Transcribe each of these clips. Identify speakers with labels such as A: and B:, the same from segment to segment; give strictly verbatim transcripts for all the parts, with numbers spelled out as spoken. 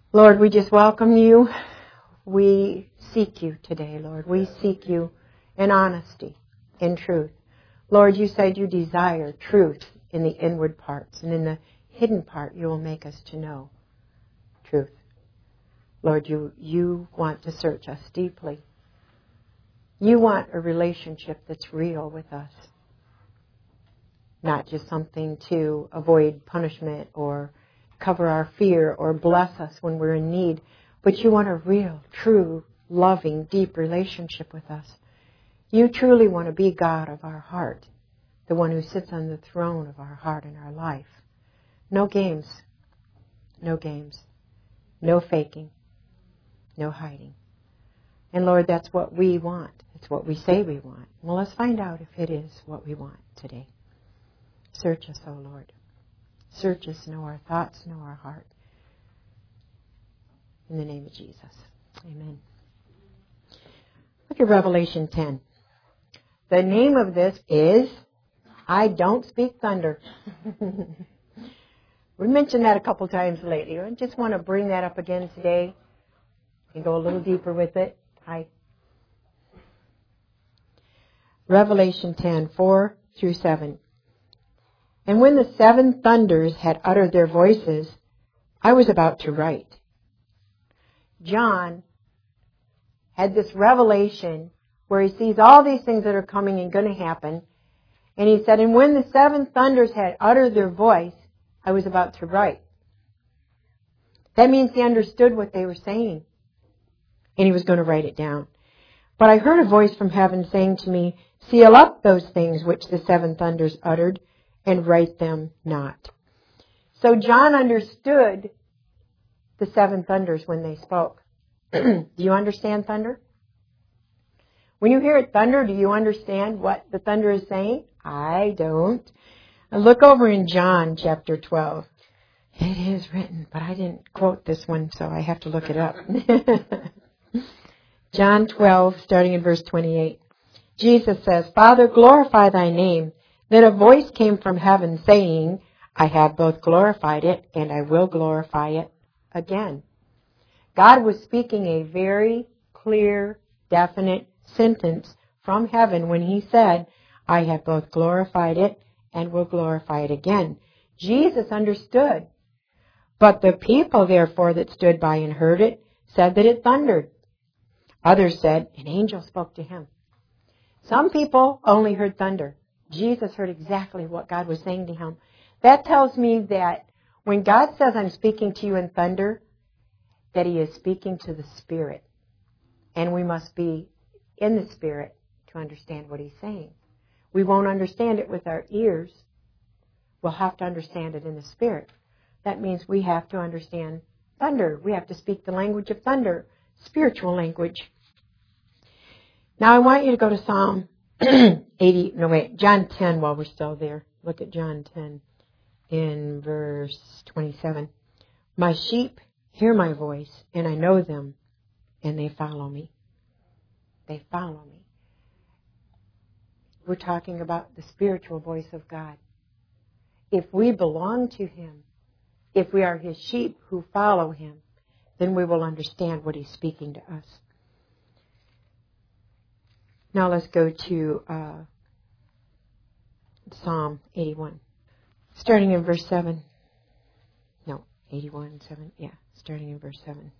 A: Lord, we just welcome you. We seek you today, Lord. We seek you in honesty, in truth. Lord, you said you desire truth in the inward parts, and in the hidden part you will make us to know truth. Lord, you, you want to search us deeply. You want a relationship that's real with us, not just something to avoid punishment or cover our fear or bless us when we're in need, but you want a real, true, loving, deep relationship with us. You truly want to be God of our heart, the one who sits on the throne of our heart and our life. No games, no games, no faking, no hiding. And Lord, that's what we want. It's what we say we want. Well, let's find out if it is what we want today. Search us, O Lord. Search us, know our thoughts, know our heart. In the name of Jesus. Amen. Look at Revelation ten. The name of this is I Don't Speak Thunder. We mentioned that a couple times lately. I just want to bring that up again today and go a little deeper with it. I Revelation ten, four through seven. And when the seven thunders had uttered their voices, I was about to write. John had this revelation where he sees all these things that are coming and going to happen. And he said, and when the seven thunders had uttered their voice, I was about to write. That means he understood what they were saying. And he was going to write it down. But I heard a voice from heaven saying to me, seal up those things which the seven thunders uttered, and write them not. So John understood the seven thunders when they spoke. Do you understand thunder? When you hear it thunder, do you understand what the thunder is saying? I don't. Look over in John chapter twelve. It is written, but I didn't quote this one, so I have to look it up. John twelve, starting in verse twenty-eight. Jesus says, Father, glorify thy name. Then a voice came from heaven saying, I have both glorified it and I will glorify it again. God was speaking a very clear, definite sentence from heaven when he said, I have both glorified it and will glorify it again. Jesus understood. But the people, therefore, that stood by and heard it, said that it thundered. Others said, an angel spoke to him. Some people only heard thunder. Jesus heard exactly what God was saying to him. That tells me that when God says, I'm speaking to you in thunder, that he is speaking to the Spirit. And we must be in the Spirit to understand what he's saying. We won't understand it with our ears. We'll have to understand it in the Spirit. That means we have to understand thunder. We have to speak the language of thunder, spiritual language. Now I want you to go to Psalm eighty, no wait, John ten while we're still there. Look at John ten in verse twenty-seven. My sheep hear my voice, and I know them, and they follow me. They follow me. We're talking about the spiritual voice of God. If we belong to him, if we are his sheep who follow him, then we will understand what he's speaking to us. Now let's go to uh, Psalm eighty-one, starting in verse seven. No, eighty-one, seven. Yeah, starting in verse seven.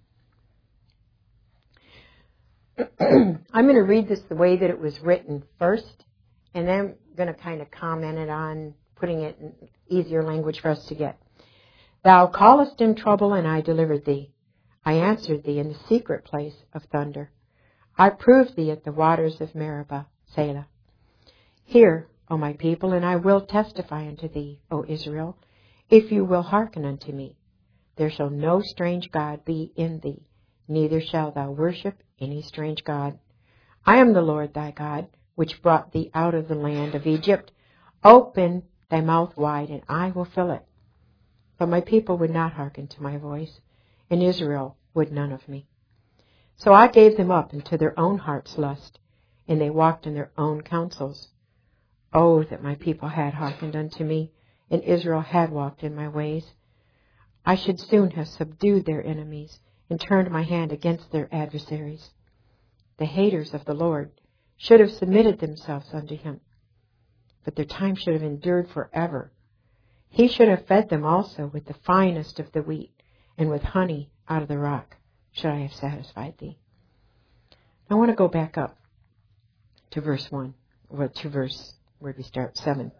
A: I'm going to read this the way that it was written first, and then I'm going to kind of comment it on, putting it in easier language for us to get. Thou callest in trouble, and I delivered thee. I answered thee in the secret place of thunder. I proved thee at the waters of Meribah, Selah. Hear, O my people, and I will testify unto thee, O Israel, if you will hearken unto me. There shall no strange god be in thee, neither shalt thou worship any strange god. I am the Lord thy God, which brought thee out of the land of Egypt. Open thy mouth wide, and I will fill it. But my people would not hearken to my voice, and Israel would none of me. So I gave them up into their own heart's lust, and they walked in their own counsels. Oh, that my people had hearkened unto me, and Israel had walked in my ways. I should soon have subdued their enemies and turned my hand against their adversaries. The haters of the Lord should have submitted themselves unto him, but their time should have endured forever. He should have fed them also with the finest of the wheat, and with honey out of the rock should I have satisfied thee. I want to go back up to verse one, or to verse, where do we start? seven.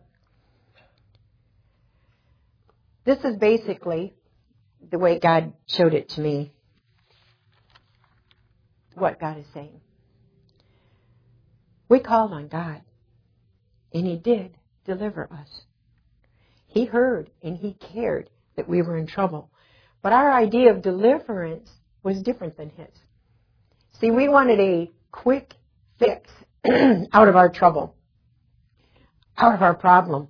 A: This is basically the way God showed it to me, what God is saying. We called on God, and he did deliver us. He heard and he cared that we were in trouble. But our idea of deliverance was different than his. See, we wanted a quick fix out of our trouble, out of our problem.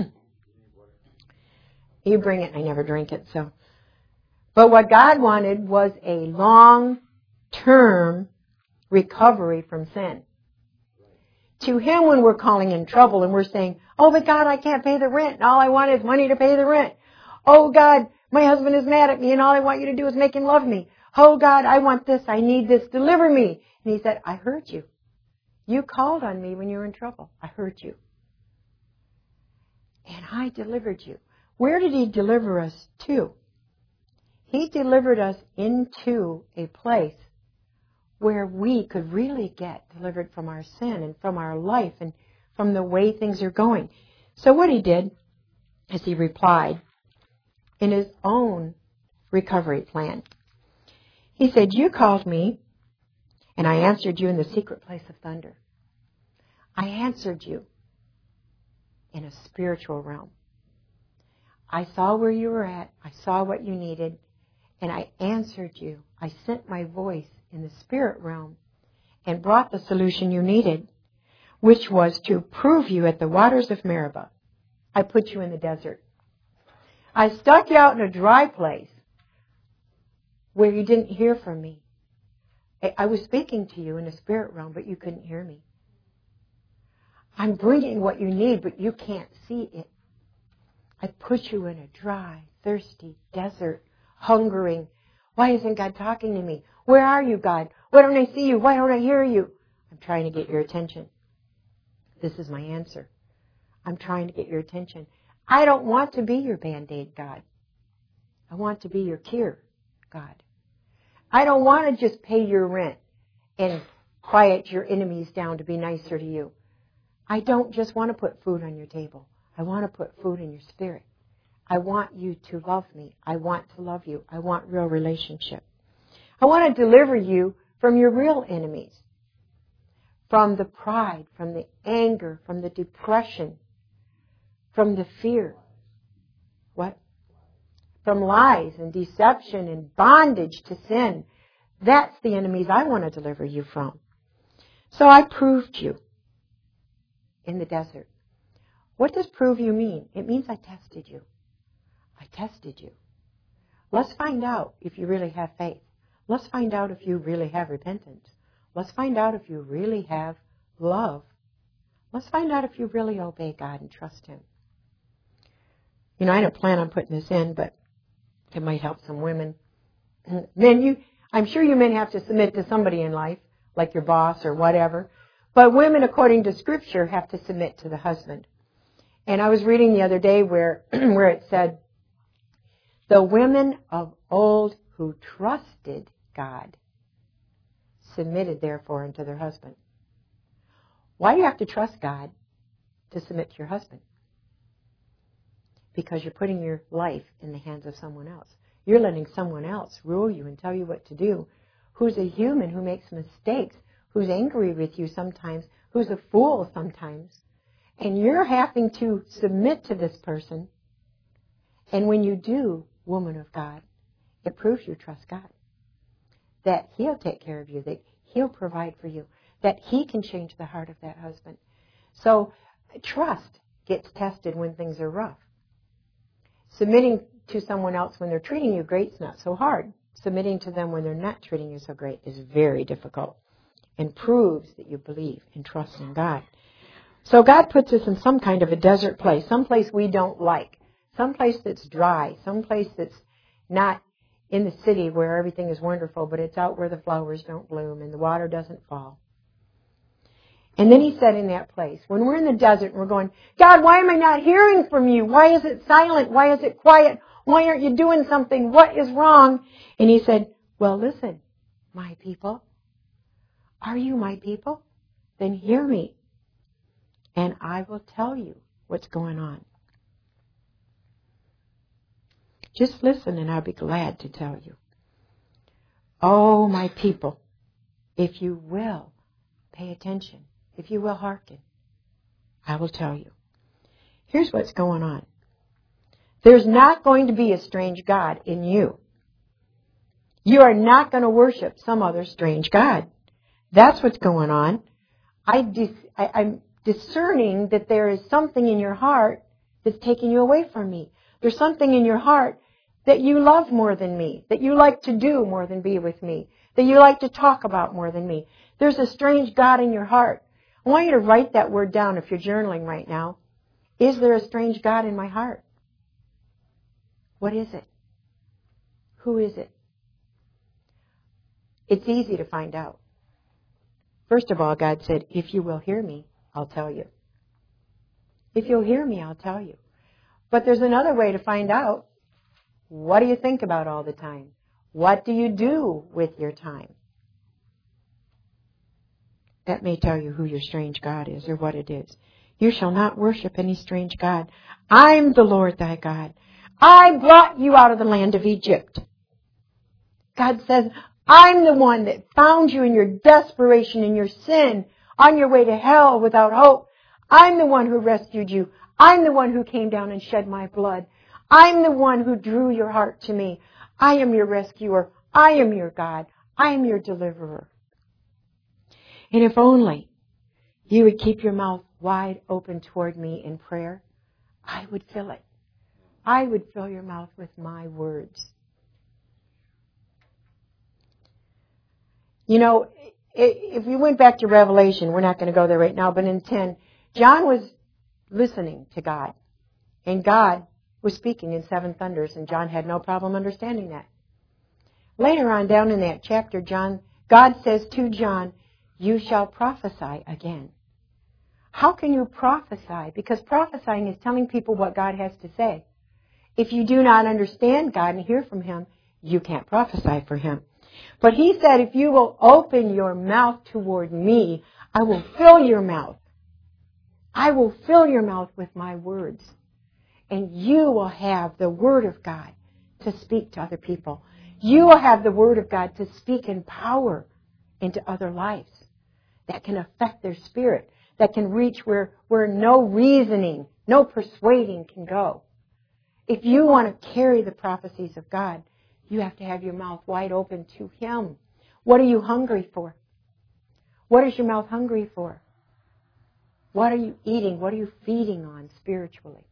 A: You bring it, I never drink it, so. But what God wanted was a long-term recovery from sin. To him, when we're calling in trouble and we're saying, oh, but God, I can't pay the rent, and all I want is money to pay the rent. Oh, God, my husband is mad at me, and all I want you to do is make him love me. Oh, God, I want this, I need this, deliver me. And he said, I heard you. You called on me when you were in trouble. I heard you. And I delivered you. Where did he deliver us to? He delivered us into a place where we could really get delivered from our sin and from our life and from the way things are going. So what he did is he replied in his own recovery plan. He said, you called me, and I answered you in the secret place of thunder. I answered you in a spiritual realm. I saw where you were at. I saw what you needed, and I answered you. I sent my voice in the spirit realm and brought the solution you needed, which was to prove you at the waters of Meribah. I put you in the desert. I stuck you out in a dry place where you didn't hear from me. I was speaking to you in the spirit realm, but you couldn't hear me. I'm bringing what you need, but you can't see it. I put you in a dry, thirsty desert, hungering. Why isn't God talking to me? Where are you, God? Why don't I see you? Why don't I hear you? I'm trying to get your attention. This is my answer. I'm trying to get your attention. I don't want to be your Band-Aid, God. I want to be your cure, God. I don't want to just pay your rent and quiet your enemies down to be nicer to you. I don't just want to put food on your table. I want to put food in your spirit. I want you to love me. I want to love you. I want real relationship. I want to deliver you from your real enemies, from the pride, from the anger, from the depression, from the fear. What? From lies and deception and bondage to sin. That's the enemies I want to deliver you from. So I proved you in the desert. What does prove you mean? It means I tested you. I tested you. Let's find out if you really have faith. Let's find out if you really have repentance. Let's find out if you really have love. Let's find out if you really obey God and trust him. You know, I don't plan on putting this in, but it might help some women. Men, you, I'm sure you men have to submit to somebody in life, like your boss or whatever. But women, according to Scripture, have to submit to the husband. And I was reading the other day where, where it said, the women of old who trusted God submitted therefore unto their husband. Why do you have to trust God to submit to your husband? Because you're putting your life in the hands of someone else. You're letting someone else rule you and tell you what to do, who's a human who makes mistakes, who's angry with you sometimes, who's a fool sometimes. And you're having to submit to this person. And when you do, woman of God, it proves you trust God. That he'll take care of you, that he'll provide for you, that he can change the heart of that husband. So trust gets tested when things are rough. Submitting to someone else when they're treating you great is not so hard. Submitting to them when they're not treating you so great is very difficult and proves that you believe and trust in God. So God puts us in some kind of a desert place, some place we don't like, some place that's dry, some place that's Not in the city where everything is wonderful, but it's out where the flowers don't bloom and the water doesn't fall. And then he said in that place, when we're in the desert and we're going, God, why am I not hearing from you? Why is it silent? Why is it quiet? Why aren't you doing something? What is wrong? And he said, well, listen, my people. Are you my people? Then hear me. And I will tell you what's going on. Just listen and I'll be glad to tell you. Oh, my people, if you will pay attention, if you will hearken, I will tell you. Here's what's going on. There's not going to be a strange God in you. You are not going to worship some other strange God. That's what's going on. I dis- I, I'm discerning that there is something in your heart that's taking you away from me. There's something in your heart that you love more than me, that you like to do more than be with me, that you like to talk about more than me. There's a strange God in your heart. I want you to write that word down if you're journaling right now. Is there a strange God in my heart? What is it? Who is it? It's easy to find out. First of all, God said, if you will hear me, I'll tell you. If you'll hear me, I'll tell you. But there's another way to find out. What do you think about all the time? What do you do with your time? That may tell you who your strange God is or what it is. You shall not worship any strange God. I'm the Lord thy God. I brought you out of the land of Egypt. God says, I'm the one that found you in your desperation, in your sin, on your way to hell without hope. I'm the one who rescued you. I'm the one who came down and shed my blood. I'm the one who drew your heart to me. I am your rescuer. I am your God. I am your deliverer. And if only you would keep your mouth wide open toward me in prayer, I would fill it. I would fill your mouth with my words. You know, if we went back to Revelation, we're not going to go there right now, but in ten, John was listening to God. And God was speaking in seven thunders, and John had no problem understanding that. Later on down in that chapter, John, God says to John, you shall prophesy again. How can you prophesy? Because prophesying is telling people what God has to say. If you do not understand God and hear from Him, you can't prophesy for Him. But He said, if you will open your mouth toward me, I will fill your mouth. I will fill your mouth with my words. And you will have the Word of God to speak to other people. You will have the Word of God to speak in power into other lives that can affect their spirit, that can reach where, where no reasoning, no persuading can go. If you want to carry the prophecies of God, you have to have your mouth wide open to Him. What are you hungry for? What is your mouth hungry for? What are you eating? What are you feeding on spiritually?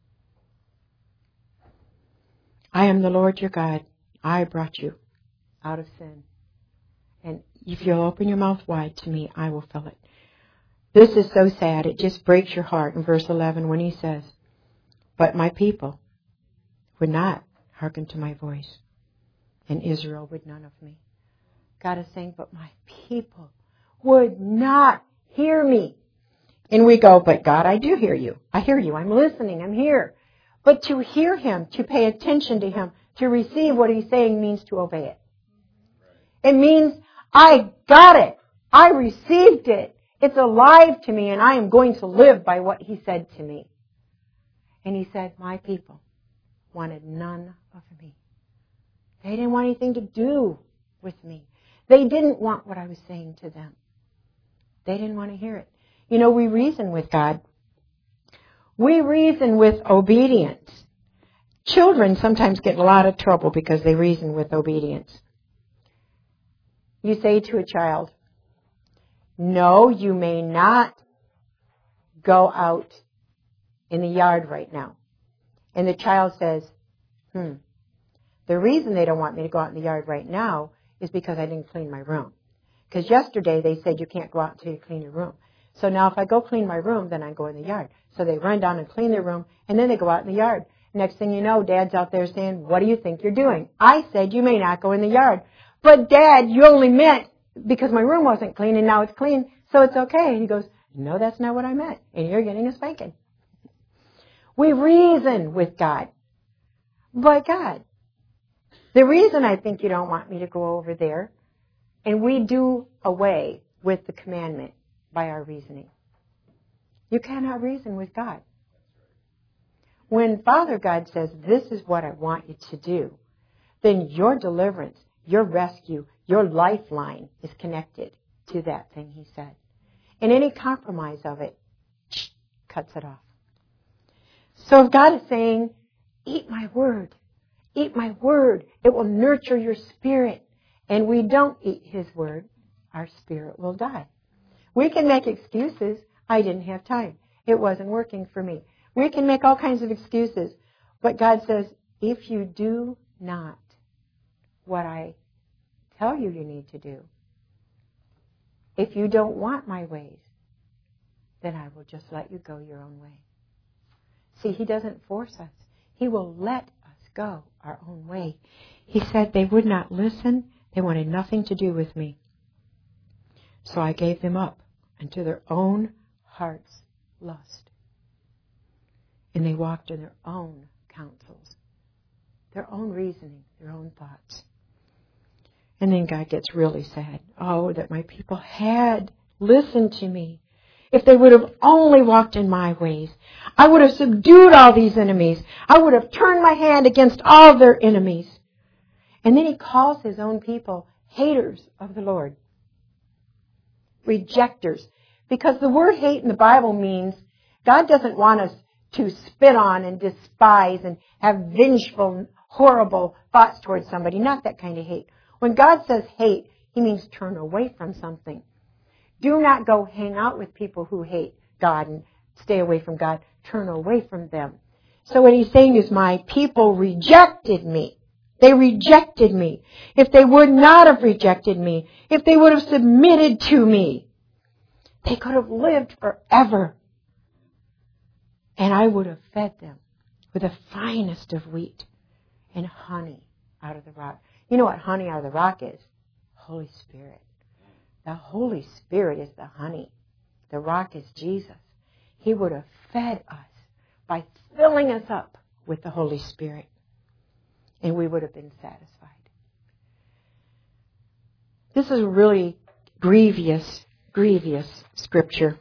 A: I am the Lord your God. I brought you out of sin. And if you'll open your mouth wide to me, I will fill it. This is so sad. It just breaks your heart in verse eleven when He says, but my people would not hearken to my voice, and Israel would none of me. God is saying, but my people would not hear me. And we go, but God, I do hear you. I hear you. I'm listening. I'm here. But to hear Him, to pay attention to Him, to receive what He's saying means to obey it. It means I got it. I received it. It's alive to me, and I am going to live by what He said to me. And He said, my people wanted none of me. They didn't want anything to do with me. They didn't want what I was saying to them. They didn't want to hear it. You know, we reason with God. We reason with obedience. Children sometimes get in a lot of trouble because they reason with obedience. You say to a child, no, you may not go out in the yard right now. And the child says, hmm, the reason they don't want me to go out in the yard right now is because I didn't clean my room. Because yesterday they said you can't go out until you clean your room. So now if I go clean my room, then I go in the yard. So they run down and clean their room, and then they go out in the yard. Next thing you know, Dad's out there saying, what do you think you're doing? I said you may not go in the yard. But Dad, you only meant because my room wasn't clean and now it's clean, so it's okay. And he goes, no, that's not what I meant. And you're getting a spanking. We reason with God. But God, the reason I think you don't want me to go over there, and we do away with the commandment by our reasoning. You cannot reason with God. When Father God says, this is what I want you to do, then your deliverance, your rescue, your lifeline is connected to that thing He said. And any compromise of it cuts it off. So if God is saying, eat my word, eat my word, it will nurture your spirit, and we don't eat His word, our spirit will die. We can make excuses. I didn't have time. It wasn't working for me. We can make all kinds of excuses. But God says, if you do not what I tell you you need to do, if you don't want my ways, then I will just let you go your own way. See, He doesn't force us. He will let us go our own way. He said they would not listen. They wanted nothing to do with me. So I gave them up unto their own heart's lust. And they walked in their own counsels, their own reasoning, their own thoughts. And then God gets really sad. Oh, that my people had listened to me. If they would have only walked in my ways, I would have subdued all these enemies. I would have turned my hand against all their enemies. And then He calls His own people haters of the Lord. Rejectors. Because the word hate in the Bible means God doesn't want us to spit on and despise and have vengeful, horrible thoughts towards somebody. Not that kind of hate. When God says hate, He means turn away from something. Do not go hang out with people who hate God and stay away from God. Turn away from them. So what He's saying is, my people rejected me. They rejected me. If they would not have rejected me, if they would have submitted to me, they could have lived forever. And I would have fed them with the finest of wheat and honey out of the rock. You know what honey out of the rock is? Holy Spirit. The Holy Spirit is the honey. The rock is Jesus. He would have fed us by filling us up with the Holy Spirit. And we would have been satisfied. This is a really grievous, grievous scripture.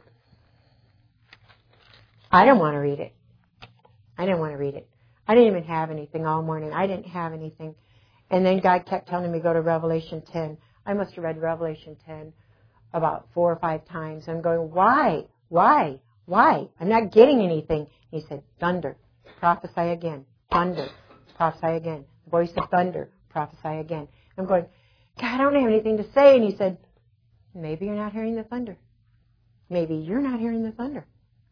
A: I didn't want to read it. I didn't want to read it. I didn't even have anything all morning. I didn't have anything. And then God kept telling me to go to Revelation ten. I must have read Revelation ten about four or five times. I'm going, why? Why? Why? I'm not getting anything. He said, thunder. Prophesy again. Thunder. Prophesy again. The voice of thunder. Prophesy again. I'm going, God, I don't have anything to say. And He said, maybe you're not hearing the thunder. Maybe you're not hearing the thunder.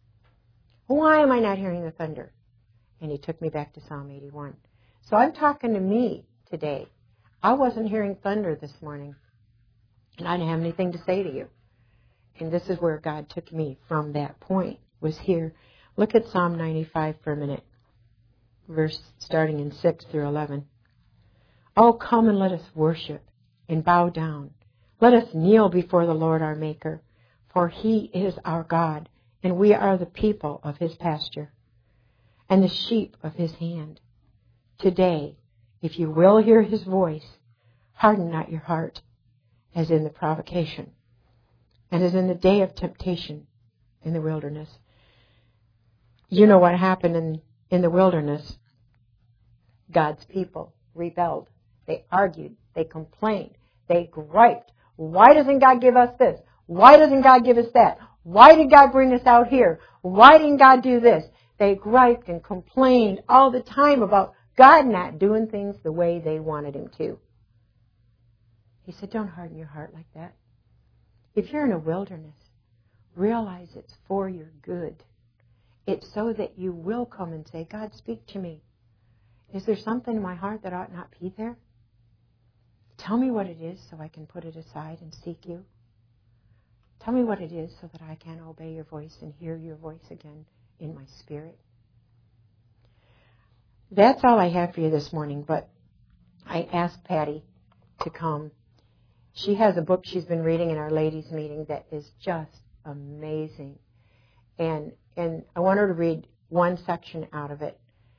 A: Why am I not hearing the thunder? And He took me back to Psalm eighty-one. So I'm talking to me today. I wasn't hearing thunder this morning. And I didn't have anything to say to you. And this is where God took me from that point, was here. Look at Psalm ninety-five for a minute. Verse starting in six through eleven. Oh, come and let us worship and bow down. Let us kneel before the Lord our Maker. For He is our God, and we are the people of His pasture, and the sheep of His hand. Today, if you will hear His voice, harden not your heart, as in the provocation, and as in the day of temptation in the wilderness. You know what happened in, in the wilderness. God's people rebelled. They argued. They complained. They griped. Why doesn't God give us this? Why doesn't God give us that? Why did God bring us out here? Why didn't God do this? They griped and complained all the time about God not doing things the way they wanted Him to. He said, don't harden your heart like that. If you're in a wilderness, realize it's for your good. It's so that you will come and say, God, speak to me. Is there something in my heart that ought not be there? Tell me what it is so I can put it aside and seek you. Tell me what it is so that I can obey your voice and hear your voice again in my spirit. that's all I have for you this morning, but I asked Patty to come. She has a book she's been reading in our ladies' meeting that is just amazing. And and I want her to read one section out of it.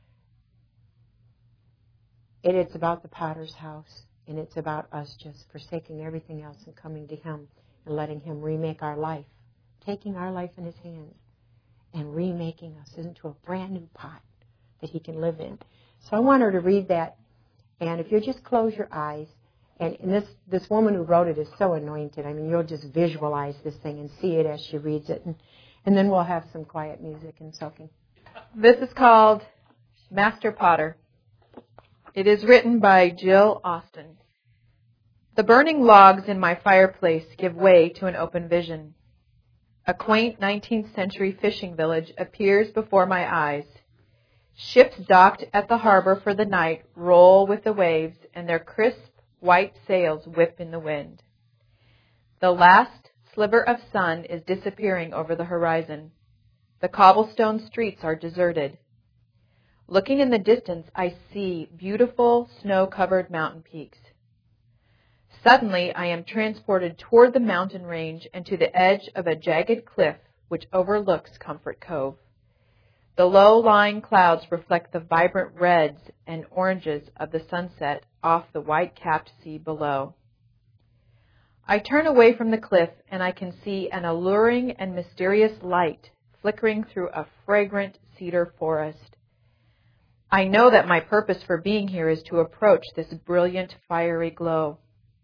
A: It it's about the potter's house, and it's about us just forsaking everything else and coming to him and letting him remake our life, taking our life in his hands and remaking us into a brand new pot that he can live in. So I want her to read that, and if you'll just close your eyes, and, and this, this woman who wrote it is so anointed. I mean, you'll just visualize this thing and see it as she reads it, and, and then we'll have some quiet music and soaking.
B: This is called Master Potter. It is written by Jill Austin. The burning logs in my fireplace give way to an open vision. A quaint nineteenth century fishing village appears before my eyes. Ships docked at the harbor for the night roll with the waves, and their crisp white sails whip in the wind. The last sliver of sun is disappearing over the horizon. The cobblestone streets are deserted. Looking in the distance, I see beautiful snow-covered mountain peaks. Suddenly, I am transported toward the mountain range and to the edge of a jagged cliff which overlooks Comfort Cove. The low-lying clouds reflect the vibrant reds and oranges of the sunset off the white-capped sea below. I turn away from the cliff, and I can see an alluring and mysterious light flickering through a fragrant cedar forest. I know that my purpose for being here is to approach this brilliant, fiery glow.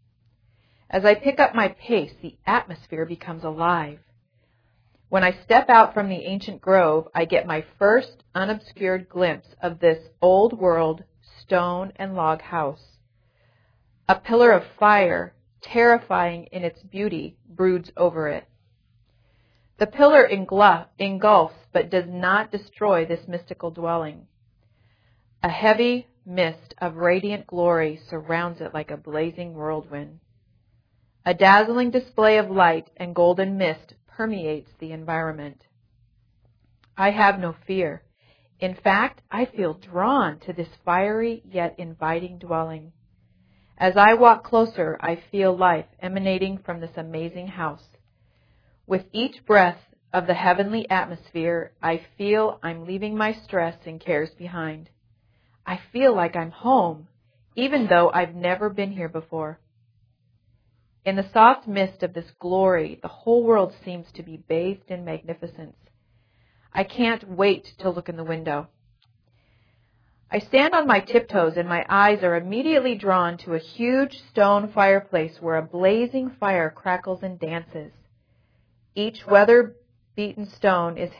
B: As I pick up my pace, the atmosphere becomes alive. When I step out from the ancient grove, I get my first unobscured glimpse of this old-world stone and log house. A pillar of fire, terrifying in its beauty, broods over it. The pillar engulfs but does not destroy this mystical dwelling. A heavy mist of radiant glory surrounds it like a blazing whirlwind. A dazzling display of light and golden mist permeates the environment. I have no fear. In fact, I feel drawn to this fiery yet inviting dwelling. As I walk closer, I feel life emanating from this amazing house. With each breath of the heavenly atmosphere, I feel I'm leaving my stress and cares behind. I feel like I'm home, even though I've never been here before. In the soft mist of this glory, the whole world seems to be bathed in magnificence. I can't wait to look in the window. I stand on my tiptoes, and my eyes are immediately drawn to a huge stone fireplace where a blazing fire crackles and dances. Each weather-beaten stone is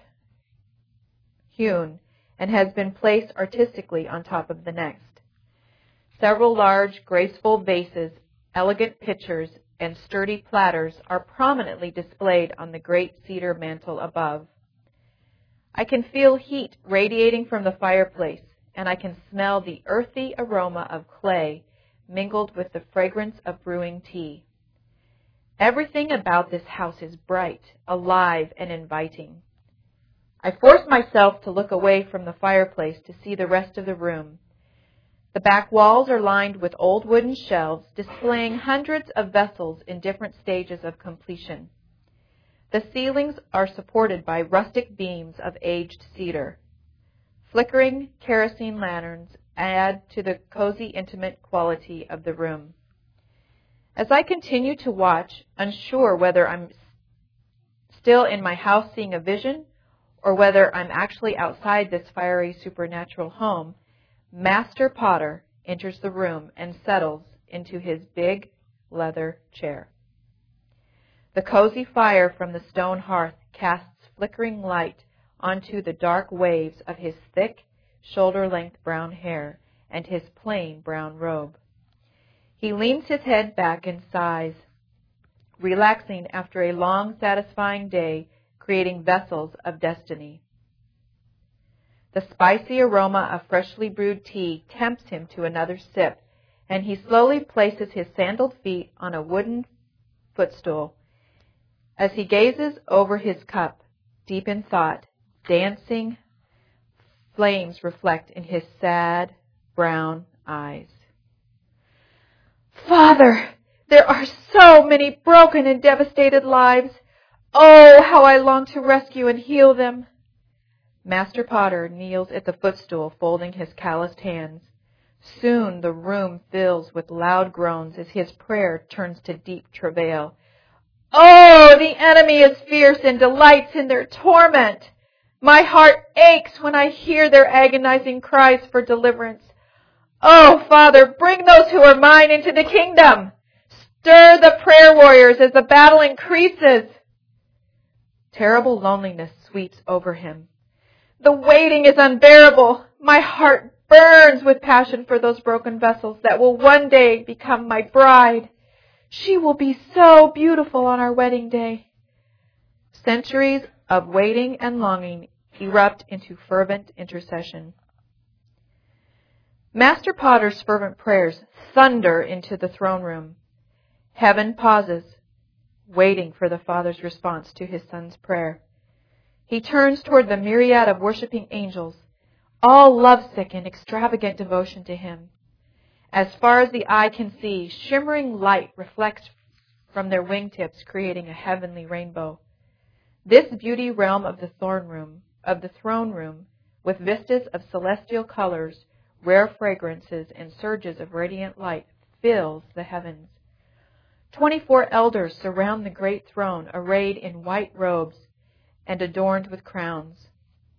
B: hand-hewn and has been placed artistically on top of the next. Several large, graceful vases, elegant pitchers, and sturdy platters are prominently displayed on the great cedar mantel above. I can feel heat radiating from the fireplace, and I can smell the earthy aroma of clay mingled with the fragrance of brewing tea. Everything about this house is bright, alive, and inviting. I force myself to look away from the fireplace to see the rest of the room. The back walls are lined with old wooden shelves displaying hundreds of vessels in different stages of completion. The ceilings are supported by rustic beams of aged cedar. Flickering kerosene lanterns add to the cozy, intimate quality of the room. As I continue to watch, unsure whether I'm still in my house seeing a vision or whether I'm actually outside this fiery supernatural home, Master Potter enters the room and settles into his big leather chair. The cozy fire from the stone hearth casts flickering light onto the dark waves of his thick, shoulder-length brown hair and his plain brown robe. He leans his head back and sighs, relaxing after a long, satisfying day creating vessels of destiny. The spicy aroma of freshly brewed tea tempts him to another sip, and he slowly places his sandaled feet on a wooden footstool. As he gazes over his cup, deep in thought, dancing flames reflect in his sad, brown eyes. Father, there are so many broken and devastated lives. Oh, how I long to rescue and heal them. Master Potter kneels at the footstool, folding his calloused hands. Soon the room fills with loud groans as his prayer turns to deep travail. Oh, the enemy is fierce and delights in their torment. My heart aches when I hear their agonizing cries for deliverance. Oh, Father, bring those who are mine into the kingdom. Stir the prayer warriors as the battle increases. Terrible loneliness sweeps over him. The waiting is unbearable. My heart burns with passion for those broken vessels that will one day become my bride. She will be so beautiful on our wedding day. Centuries of waiting and longing erupt into fervent intercession. Master Potter's fervent prayers thunder into the throne room. Heaven pauses, waiting for the Father's response to his Son's prayer. He turns toward the myriad of worshiping angels, all lovesick in extravagant devotion to him. As far as the eye can see, shimmering light reflects from their wingtips, creating a heavenly rainbow. This beauty realm of the throne room, of the throne room, with vistas of celestial colors, rare fragrances, and surges of radiant light, fills the heavens. Twenty-four elders surround the great throne, arrayed in white robes and adorned with crowns.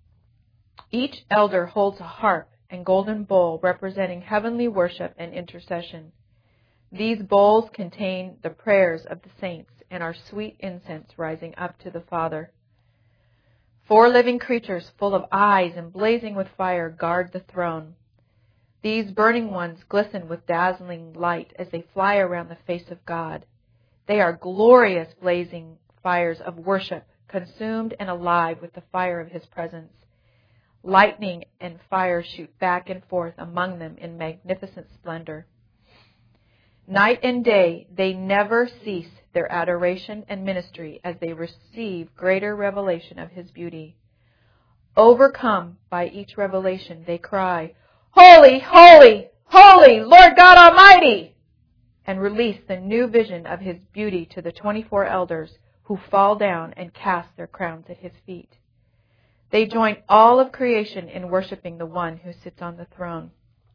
B: Each elder holds a harp and golden bowl representing heavenly worship and intercession. These bowls contain the prayers of the saints and are sweet incense rising up to the Father. Four living creatures full of eyes and blazing with fire guard the throne. These burning ones glisten with dazzling light as they fly around the face of God. They are glorious blazing fires of worship, consumed and alive with the fire of his presence. Lightning and fire shoot back and forth among them in magnificent splendor. Night and day, they never cease their adoration and ministry as they receive greater revelation of his beauty. Overcome by each revelation, they cry, "Holy, holy, holy, Lord God Almighty!" and release the new vision of his beauty to the twenty-four elders who fall down and cast their crowns at his feet. They join all of creation in worshiping the one who sits on the throne.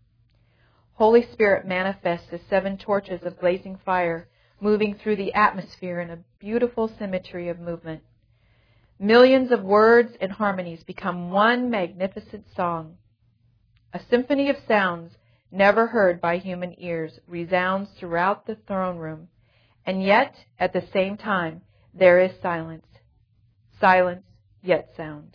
B: Holy Spirit manifests as seven torches of blazing fire, moving through the atmosphere in a beautiful symmetry of movement. Millions of words and harmonies become one magnificent song. A symphony of sounds never heard by human ears resounds throughout the throne room, and yet, at the same time, there is silence. Silence, yet sound.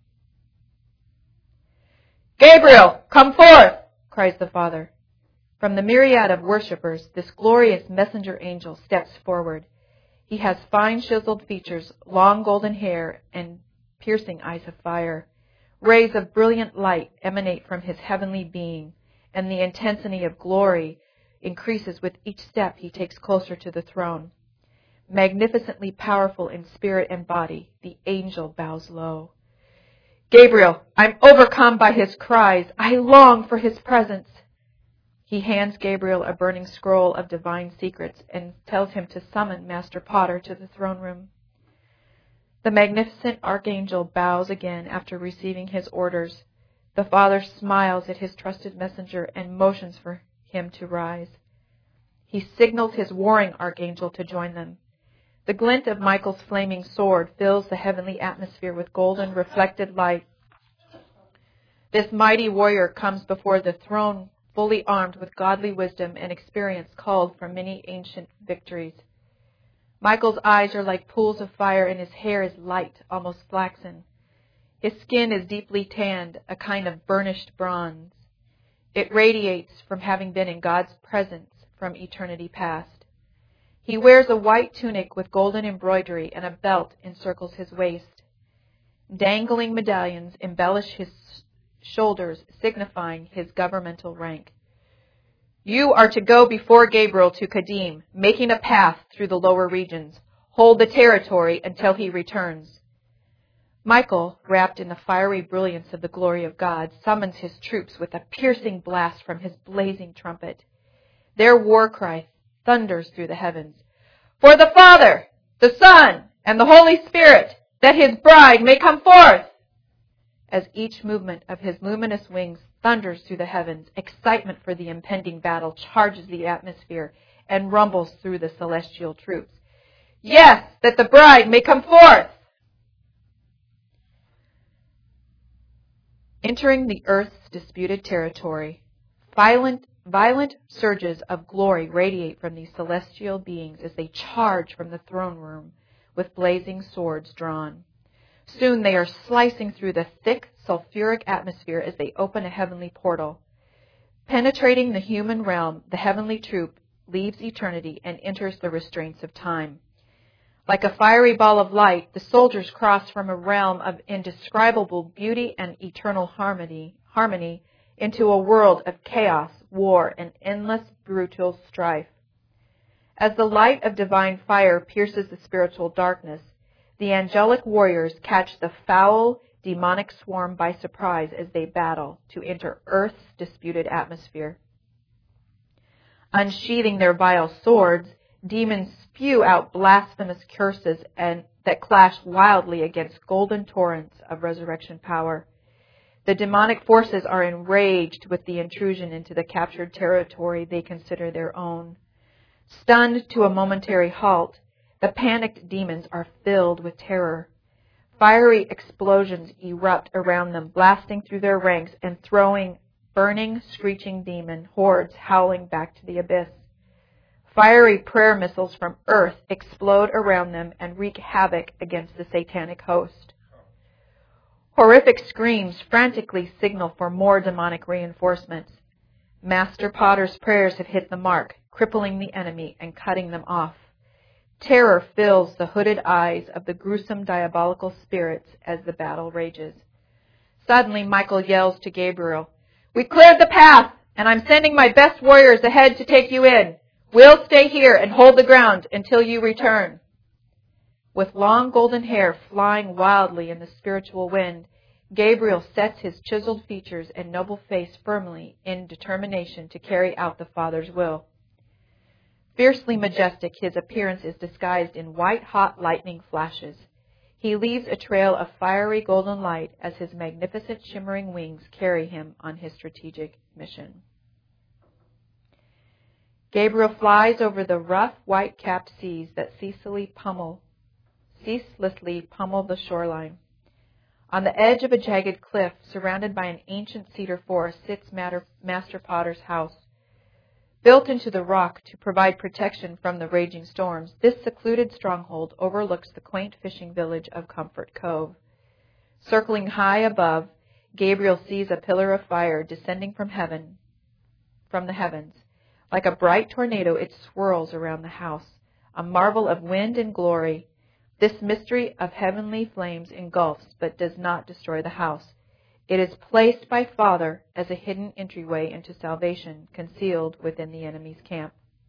B: "Gabriel, come forth!" cries the Father. From the myriad of worshippers, this glorious messenger angel steps forward. He has fine chiseled features, long golden hair, and piercing eyes of fire. Rays of brilliant light emanate from his heavenly being, and the intensity of glory increases with each step he takes closer to the throne. Magnificently powerful in spirit and body, the angel bows low. "Gabriel, I'm overcome by his cries. I long for his presence." He hands Gabriel a burning scroll of divine secrets and tells him to summon Master Potter to the throne room. The magnificent archangel bows again after receiving his orders. The Father smiles at his trusted messenger and motions for him to rise. He signals his warring archangel to join them. The glint of Michael's flaming sword fills the heavenly atmosphere with golden reflected light. This mighty warrior comes before the throne fully armed with godly wisdom and experience culled from many ancient victories. Michael's eyes are like pools of fire and his hair is light, almost flaxen. His skin is deeply tanned, a kind of burnished bronze. It radiates from having been in God's presence from eternity past. He wears a white tunic with golden embroidery and a belt encircles his waist. Dangling medallions embellish his shoulders, signifying his governmental rank. "You are to go before Gabriel to Kadim, making a path through the lower regions. Hold the territory until he returns." Michael, wrapped in the fiery brilliance of the glory of God, summons his troops with a piercing blast from his blazing trumpet. Their war cry thunders through the heavens. For the Father, the Son, and the Holy Spirit, that his bride may come forth! As each movement of his luminous wings thunders through the heavens, excitement for the impending battle charges the atmosphere and rumbles through the celestial troops. Yes, that the bride may come forth! Entering the earth's disputed territory, violent, violent surges of glory radiate from these celestial beings as they charge from the throne room with blazing swords drawn. Soon they are slicing through the thick, sulfuric atmosphere as they open a heavenly portal. Penetrating the human realm, the heavenly troop leaves eternity and enters the restraints of time. Like a fiery ball of light, the soldiers cross from a realm of indescribable beauty and eternal harmony, harmony into a world of chaos, war, and endless brutal strife. As the light of divine fire pierces the spiritual darkness, the angelic warriors catch the foul, demonic swarm by surprise as they battle to enter Earth's disputed atmosphere. Unsheathing their vile swords, demons spew out blasphemous curses and that clash wildly against golden torrents of resurrection power. The demonic forces are enraged with the intrusion into the captured territory they consider their own. Stunned to a momentary halt, the panicked demons are filled with terror. Fiery explosions erupt around them, blasting through their ranks and throwing burning, screeching demon hordes howling back to the abyss. Fiery prayer missiles from earth explode around them and wreak havoc against the satanic host. Horrific screams frantically signal for more demonic reinforcements. Master Potter's prayers have hit the mark, crippling the enemy and cutting them off. Terror fills the hooded eyes of the gruesome diabolical spirits as the battle rages. Suddenly, Michael yells to Gabriel, "We cleared the path, and I'm sending my best warriors ahead to take you in. We'll stay here and hold the ground until you return." With long golden hair flying wildly in the spiritual wind, Gabriel sets his chiseled features and noble face firmly in determination to carry out the Father's will. Fiercely majestic, his appearance is disguised in white-hot lightning flashes. He leaves a trail of fiery golden light as his magnificent shimmering wings carry him on his strategic mission. Gabriel flies over the rough, white-capped seas that ceaselessly pummel, ceaselessly pummel the shoreline. On the edge of a jagged cliff, surrounded by an ancient cedar forest, sits Master Potter's house. Built into the rock to provide protection from the raging storms, this secluded stronghold overlooks the quaint fishing village of Comfort Cove. Circling high above, Gabriel sees a pillar of fire descending from heaven, from the heavens. Like a bright tornado, it swirls around the house, a marvel of wind and glory. This mystery of heavenly flames engulfs but does not destroy the house. It is placed by Father as a hidden entryway into salvation, concealed within the enemy's camp.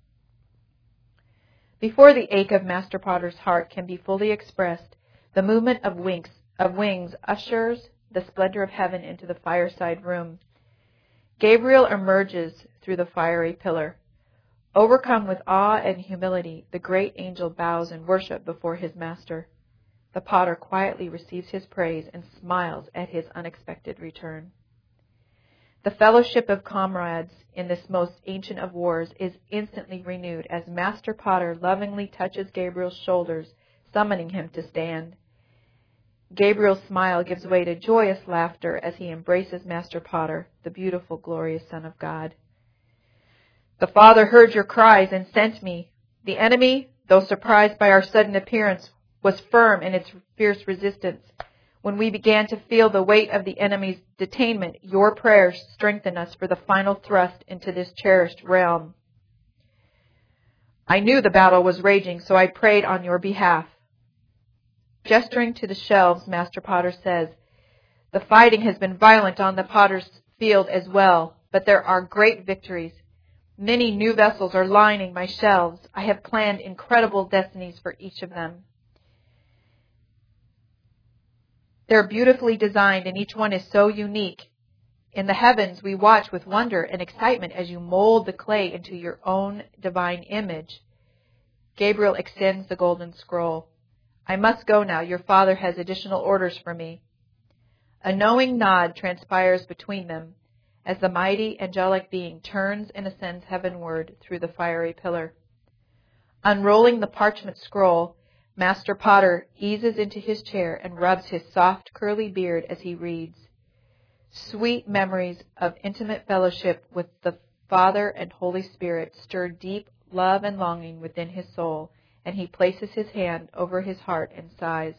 B: Before the ache of Master Potter's heart can be fully expressed, the movement of wings, of wings ushers the splendor of heaven into the fireside room. Gabriel emerges through the fiery pillar. Overcome with awe and humility, the great angel bows in worship before his master. The potter quietly receives his praise and smiles at his unexpected return. The fellowship of comrades in this most ancient of wars is instantly renewed as Master Potter lovingly touches Gabriel's shoulders, summoning him to stand. Gabriel's smile gives way to joyous laughter as he embraces Master Potter, the beautiful, glorious Son of God. "The Father heard your cries and sent me. The enemy, though surprised by our sudden appearance, was firm in its fierce resistance. When we began to feel the weight of the enemy's detainment, your prayers strengthened us for the final thrust into this cherished realm. I knew the battle was raging, so I prayed on your behalf." Gesturing to the shelves, Master Potter says, "The fighting has been violent on the potter's field as well, but there are great victories. Many new vessels are lining my shelves. I have planned incredible destinies for each of them." They're beautifully designed, and each one is so unique. In the heavens, we watch with wonder and excitement as you mold the clay into your own divine image. Gabriel extends the golden scroll. I must go now. Your father has additional orders for me. A knowing nod transpires between them as the mighty angelic being turns and ascends heavenward through the fiery pillar. Unrolling the parchment scroll, Master Potter eases into his chair and rubs his soft, curly beard as he reads. Sweet memories of intimate fellowship with the Father and Holy Spirit stir deep love and longing within his soul, and he places his hand over his heart and sighs.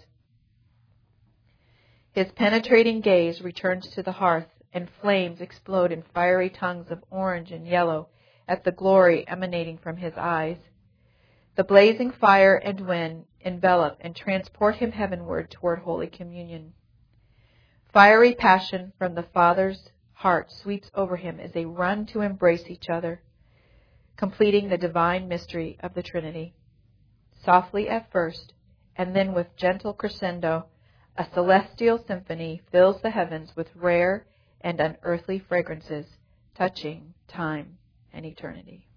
B: His penetrating gaze returns to the hearth, and flames explode in fiery tongues of orange and yellow at the glory emanating from his eyes. The blazing fire and wind envelop and transport him heavenward toward Holy Communion. Fiery passion from the Father's heart sweeps over him as they run to embrace each other, completing the divine mystery of the Trinity. Softly at first, and then with gentle crescendo, a celestial symphony fills the heavens with rare and unearthly fragrances, touching time and eternity.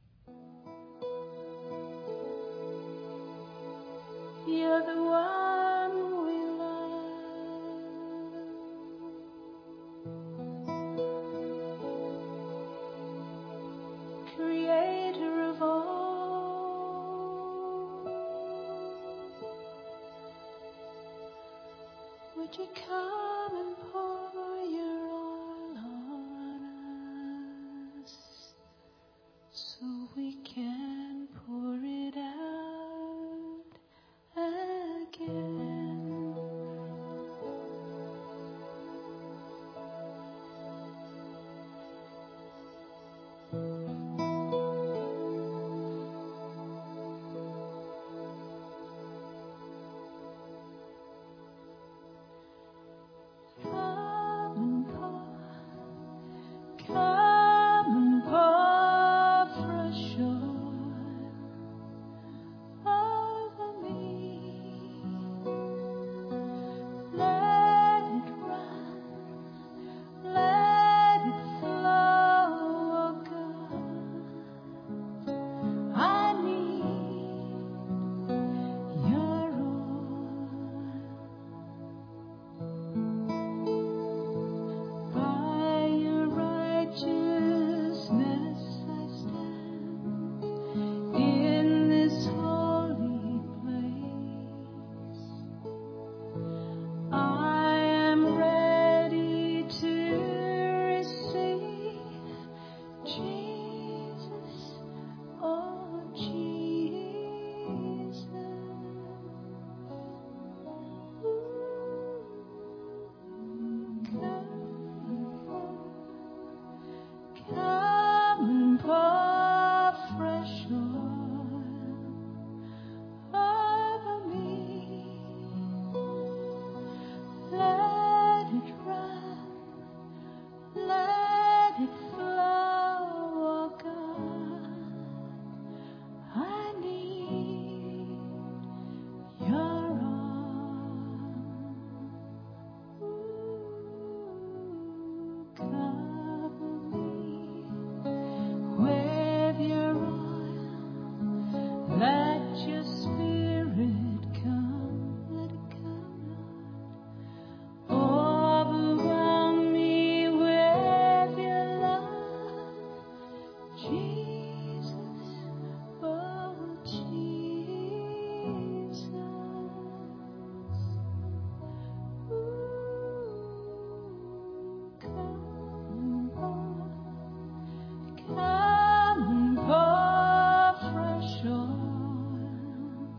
C: You're the one we love, Creator of all. Would you come and pour your oil on us so we can pour it out again? Come and pour, come and pour fresh oil over me. Let it run, let it flow, oh God. I need your oil. By your righteousness I stand in this holy place. I am ready to receive Jesus, oh Jesus. Come and pour fresh oil over me. Let it run, let it flow, oh God. I need your oil. Cover me with your oil. Let your spirit come, let it come, Lord. Overwhelm me with your love, Jesus, oh Jesus. Come and pour, come and pour fresh oil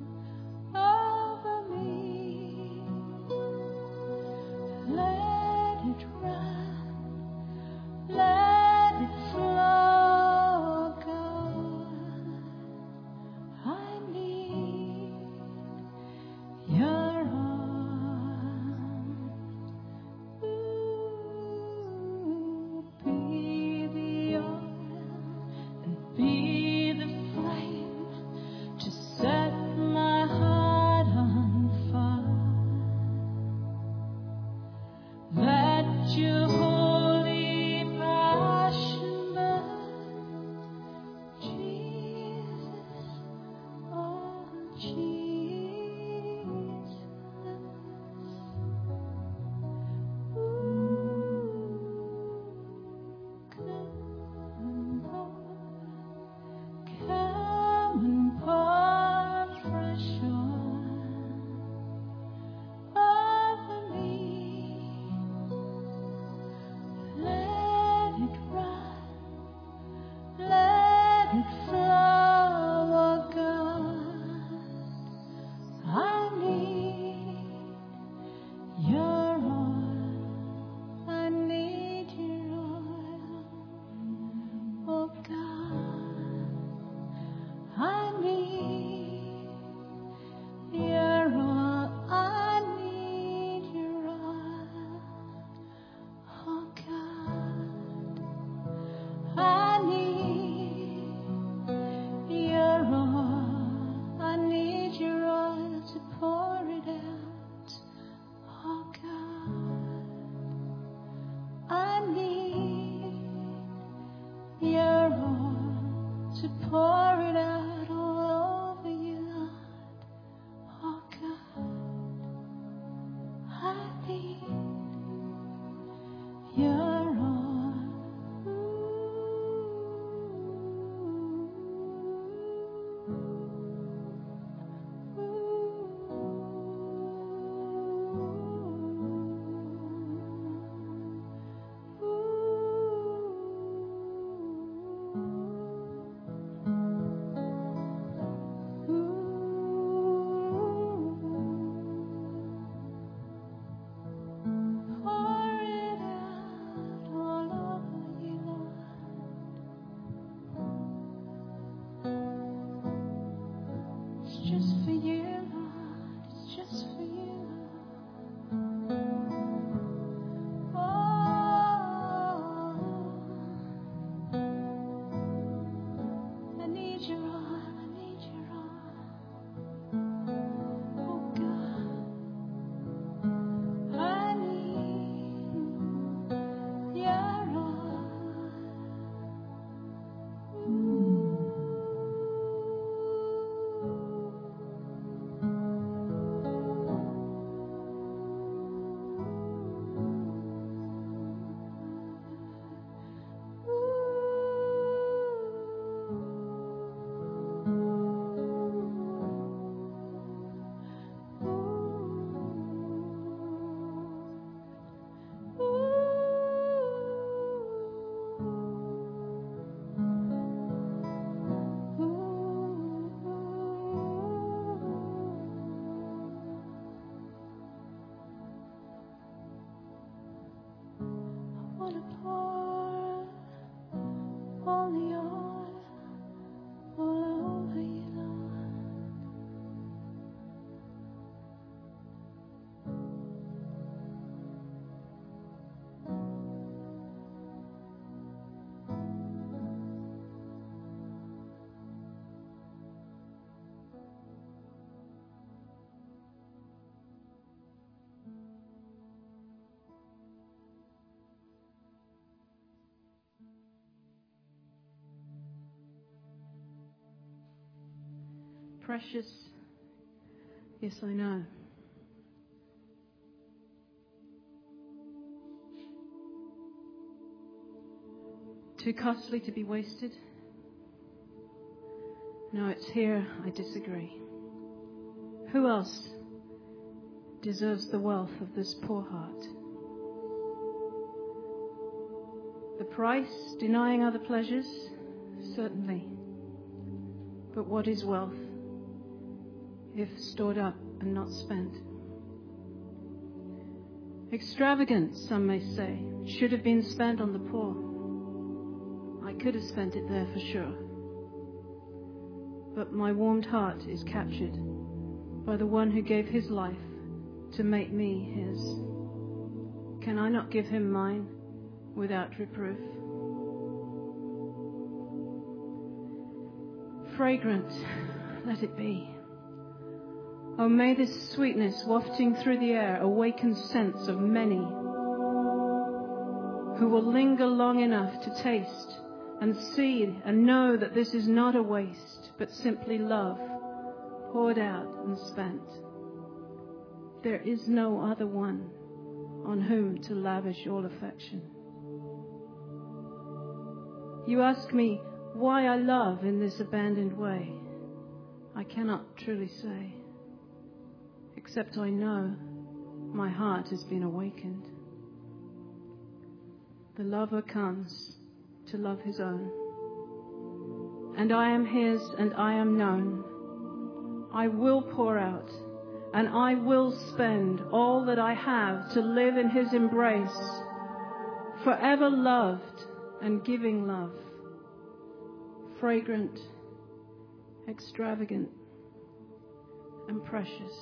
C: precious. Yes, I know. Too costly to be wasted? No, it's here I disagree. Who else deserves the wealth of this poor heart? The price, denying other pleasures? Certainly. But what is wealth if stored up and not spent? Extravagant, some may say, should have been spent on the poor. I could have spent it there for sure. But my warmed heart is captured by the one who gave his life to make me his. Can I not give him mine without reproof? Fragrant, let it be. Oh, may this sweetness wafting through the air awaken sense of many who will linger long enough to taste and see and know that this is not a waste, but simply love poured out and spent. There is no other one on whom to lavish all affection. You ask me why I love in this abandoned way. I cannot truly say, except I know my heart has been awakened. The lover comes to love his own, and I am his and I am known. I will pour out and I will spend all that I have to live in his embrace, forever loved and giving love, fragrant, extravagant, and precious.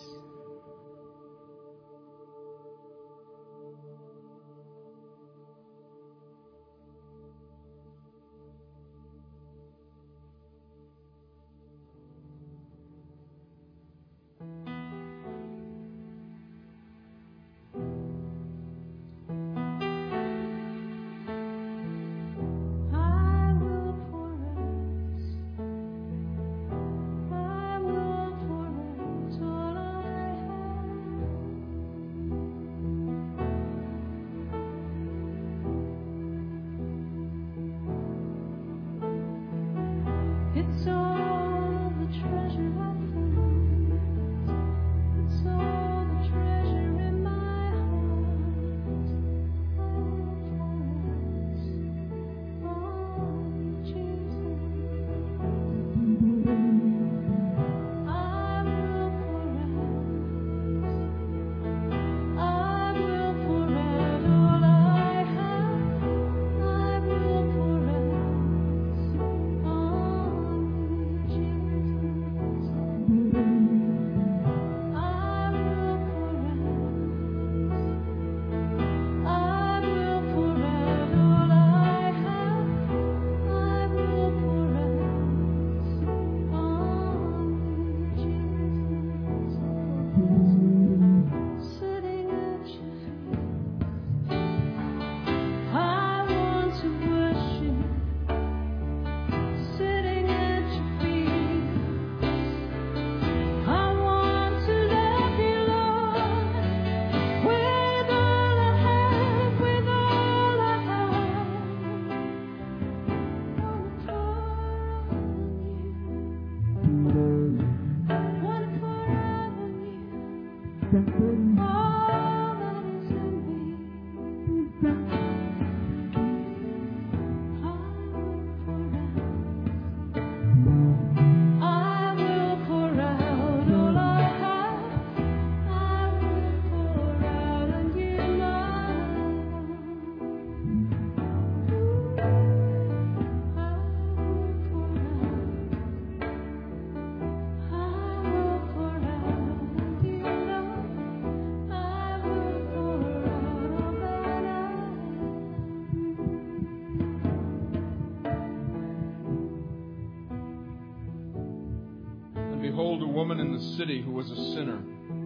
D: Behold, a woman in the city who was a sinner,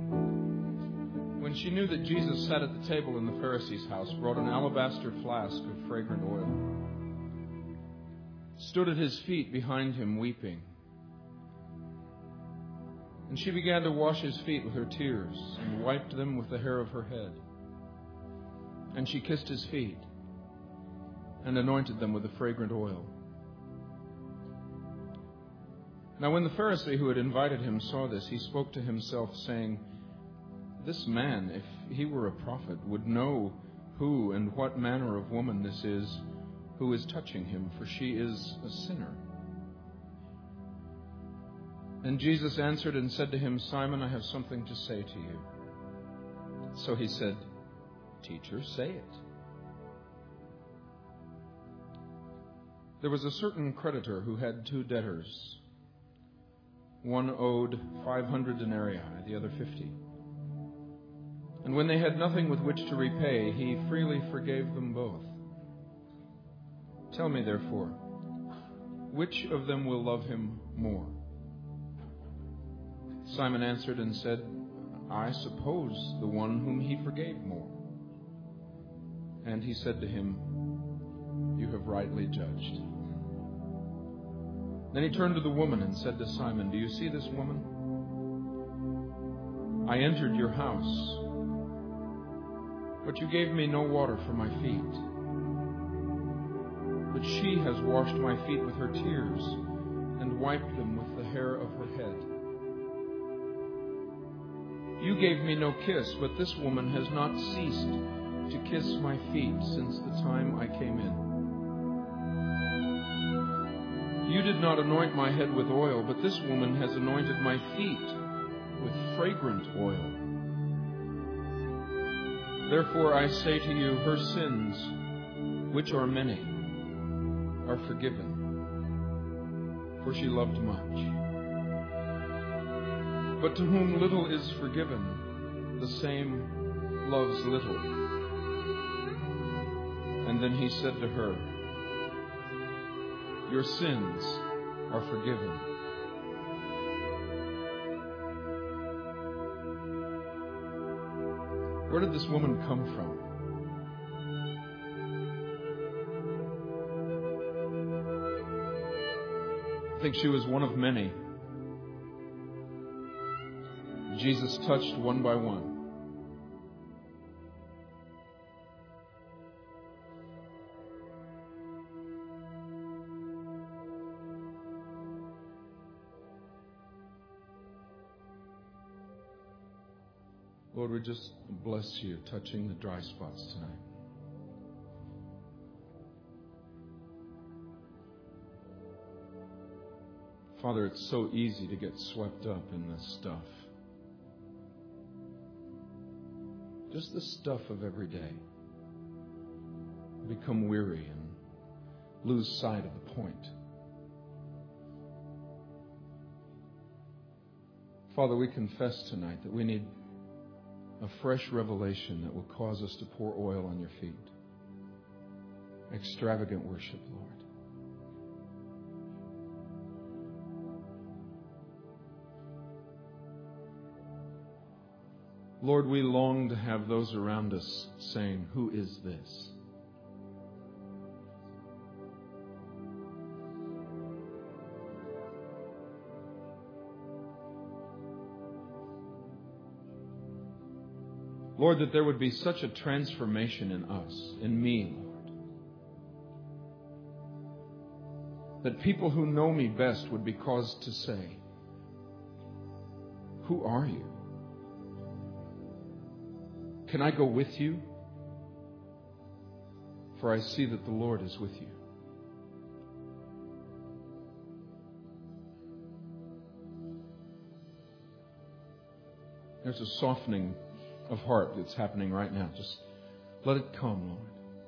D: when she knew that Jesus sat at the table in the Pharisee's house, brought an alabaster flask of fragrant oil, stood at his feet behind him weeping. And she began to wash his feet with her tears and wiped them with the hair of her head. And she kissed his feet and anointed them with the fragrant oil. Now when the Pharisee who had invited him saw this, he spoke to himself, saying, "This man, if he were a prophet, would know who and what manner of woman this is who is touching him, for she is a sinner." And Jesus answered and said to him, "Simon, I have something to say to you." So he said, "Teacher, say it." There was a certain creditor who had two debtors. One owed five hundred denarii, the other fifty. And when they had nothing with which to repay, he freely forgave them both. Tell me, therefore, which of them will love him more? Simon answered and said, "I suppose the one whom he forgave more." And he said to him, "You have rightly judged." Then he turned to the woman and said to Simon, "Do you see this woman? I entered your house, but you gave me no water for my feet. But she has washed my feet with her tears and wiped them with the hair of her head. You gave me no kiss, but this woman has not ceased to kiss my feet since the time I came in. You did not anoint my head with oil, but this woman has anointed my feet with fragrant oil. Therefore I say to you, her sins, which are many, are forgiven, for she loved much. But to whom little is forgiven, the same loves little." And then he said to her, "Your sins are forgiven." Where did this woman come from? I think she was one of many. Jesus touched one by one. Lord, we just bless you touching the dry spots tonight. Father, it's so easy to get swept up in this stuff. Just the stuff of every day. Become weary and lose sight of the point. Father, we confess tonight that we need a fresh revelation that will cause us to pour oil on your feet. Extravagant worship, Lord. Lord, we long to have those around us saying, "Who is this?" Lord, that there would be such a transformation in us, in me, Lord, that people who know me best would be caused to say, "Who are you? Can I go with you? For I see that the Lord is with you." There's a softening of heart that's happening right now. Just let it come, Lord.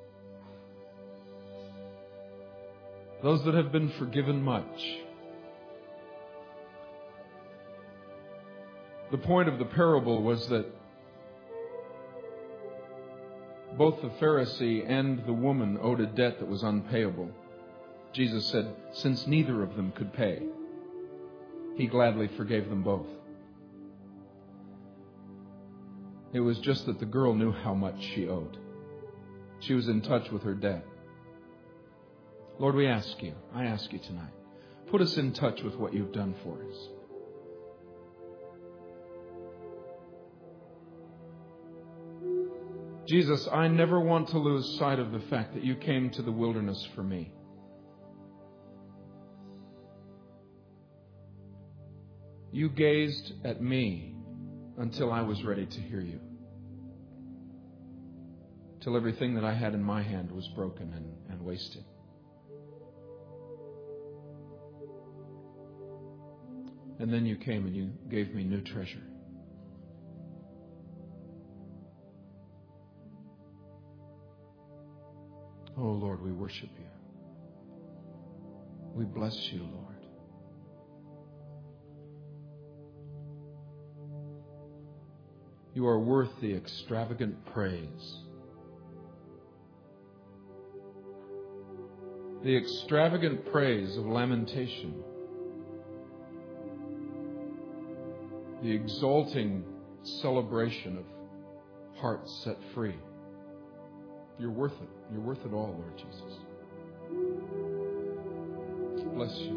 D: Those that have been forgiven much. The point of the parable was that both the Pharisee and the woman owed a debt that was unpayable. Jesus said, since neither of them could pay, he gladly forgave them both. It was just that the girl knew how much she owed. She was in touch with her debt. Lord, we ask you, I ask you tonight, put us in touch with what you've done for us. Jesus, I never want to lose sight of the fact that you came to the wilderness for me. You gazed at me until I was ready to hear you. Till everything that I had in my hand was broken and, and wasted. And then you came and you gave me new treasure. Oh Lord, we worship you. We bless you, Lord. You are worth the extravagant praise. The extravagant praise of lamentation. The exalting celebration of hearts set free. You're worth it. You're worth it all, Lord Jesus. Bless you.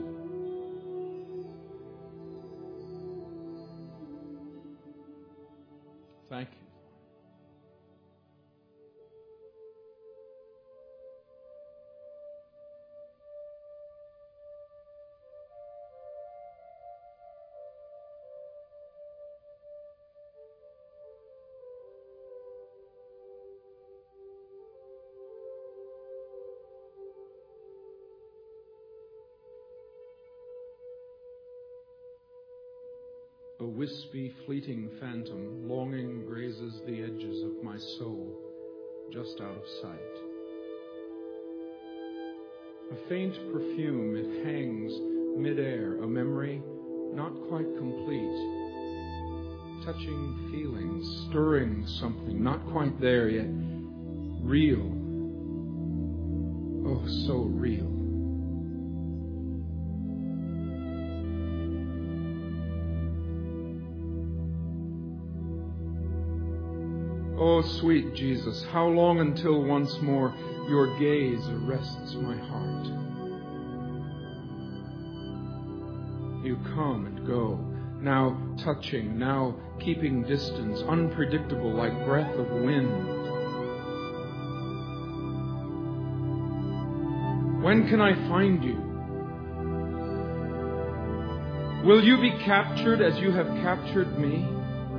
D: Thank you. A wispy, fleeting phantom, longing grazes the edges of my soul, just out of sight. A faint perfume, it hangs midair, a memory not quite complete. Touching feelings, stirring something, not quite there yet. Real. Oh, so real. Oh, sweet Jesus, how long until once more your gaze arrests my heart? You come and go, now touching, now keeping distance, unpredictable like breath of wind. When can I find you? Will you be captured as you have captured me?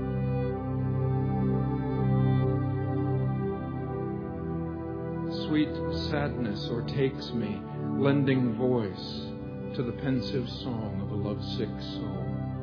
D: Sweet sadness o'ertakes me, lending voice to the pensive song of a lovesick soul.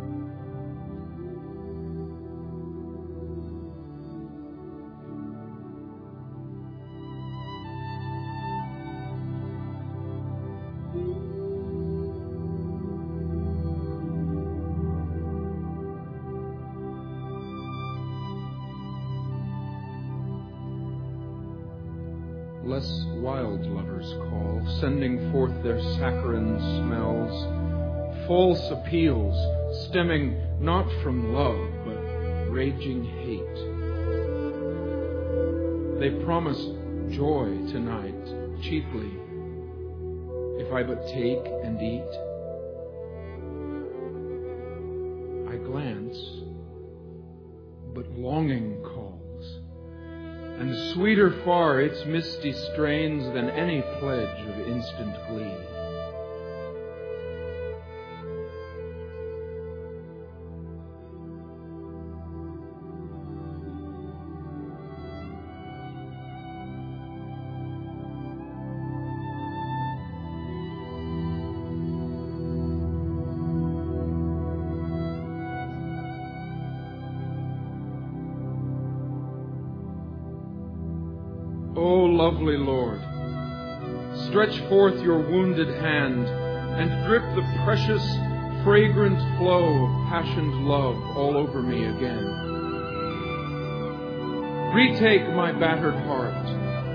D: Less wild lovers call, sending forth their saccharine smells, false appeals stemming not from love but raging hate. They promise joy tonight, cheaply, if I but take and eat. I glance, but longing calls. And sweeter far its misty strains than any pledge of instant glee. O lovely Lord, stretch forth your wounded hand and drip the precious, fragrant flow of passioned love all over me again. Retake my battered heart.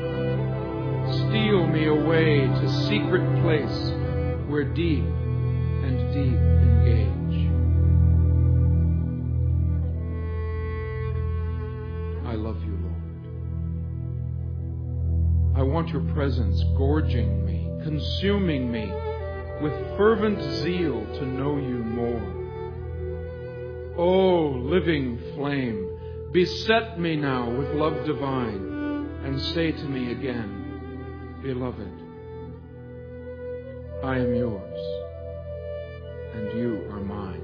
D: Steal me away to secret place where deep and deep engage. I love you, Lord. I want your presence gorging me, consuming me with fervent zeal to know you more. O living flame, beset me now with love divine. and say to me again, Beloved, I am yours, and you are mine.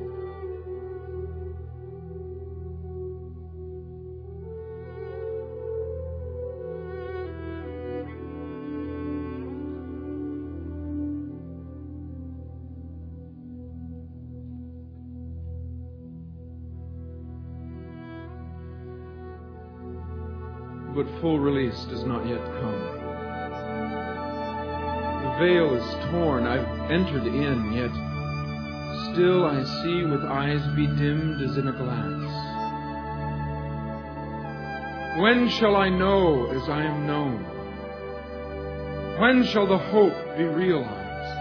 D: But full release does not yet come. The veil is torn. I've entered in, yet still I see with eyes bedimmed as in a glass. When shall I know as I am known? When shall the hope be realized?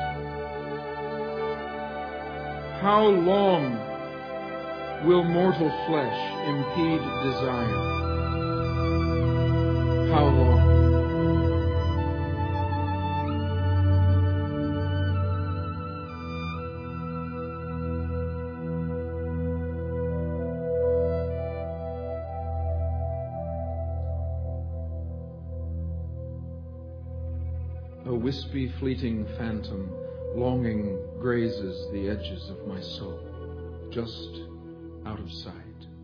D: How long will mortal flesh impede desire? How long? A wispy, fleeting phantom, longing grazes the edges of my soul, just out of sight.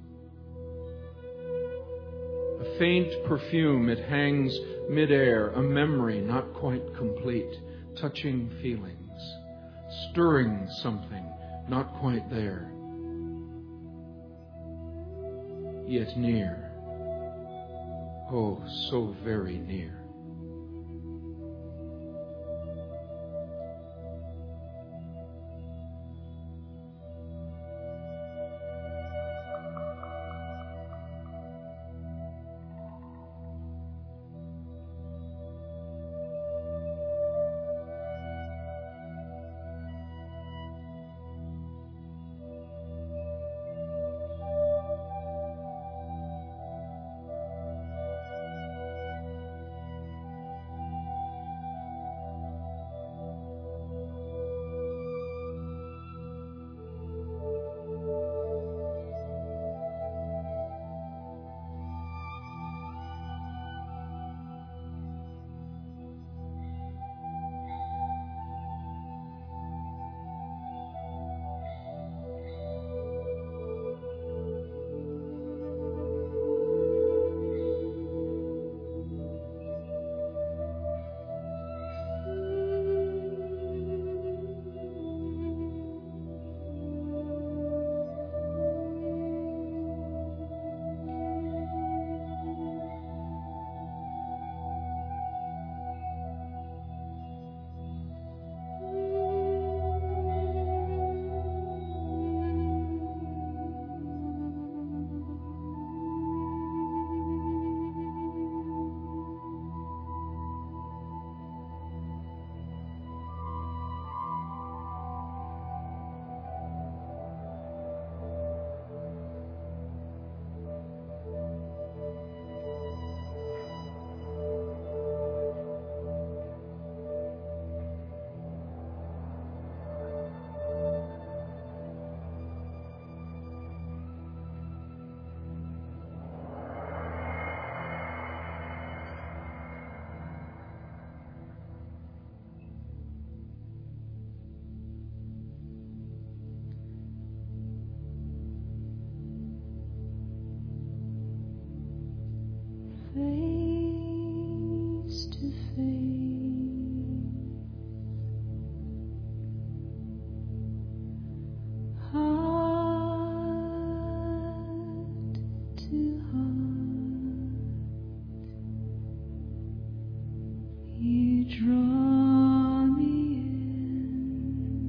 D: A faint perfume, it hangs midair, a memory not quite complete, touching feelings, stirring something not quite there, yet near, oh, so very near.
C: Face to face, heart to heart, you draw me in,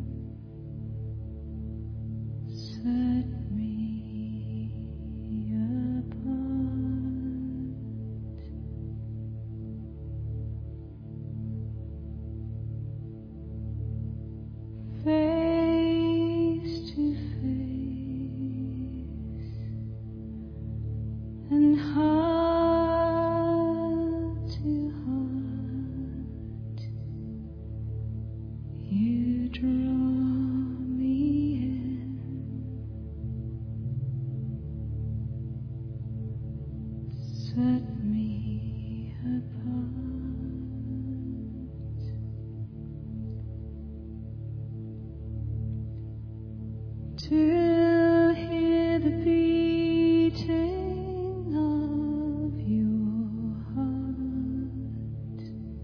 C: set me face to face and heart to heart, you draw me in, set me apart. To hear the beating of your heart,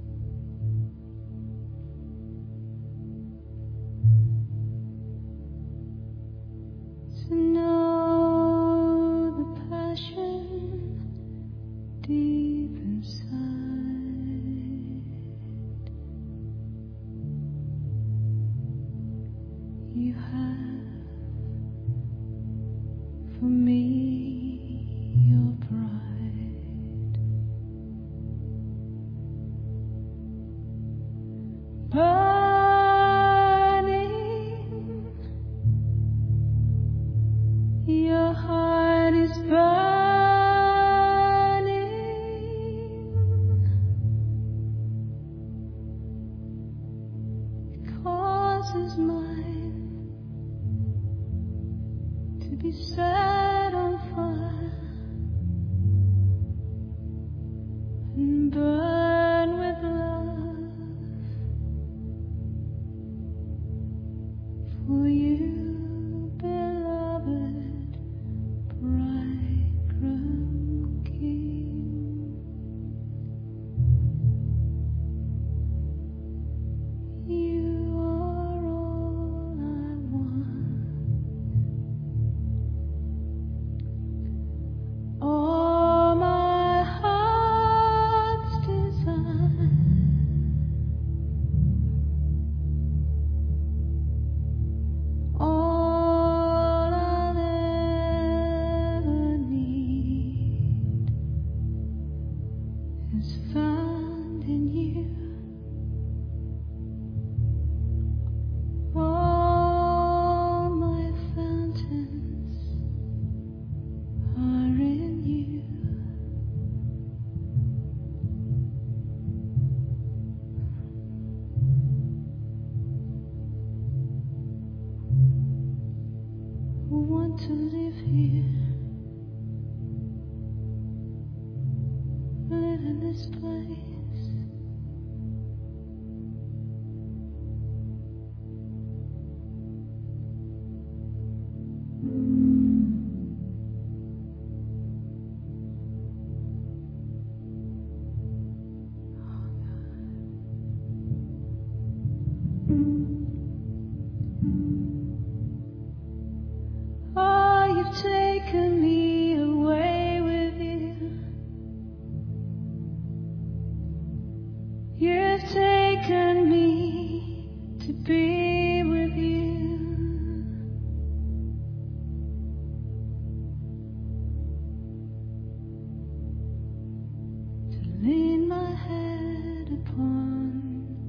C: to know the passion deep inside. You have for me, your bride, burning, your heart is burning, it causes mine to be set on fire and burn with love for you, beloved bridegroom king. You are all I want. All my heart's desire, all I'll ever need is found in you. All my fountains are in you. Who want to live here, live in this place. Oh, you've taken me away with you. You've taken me to be with you. To lean my head upon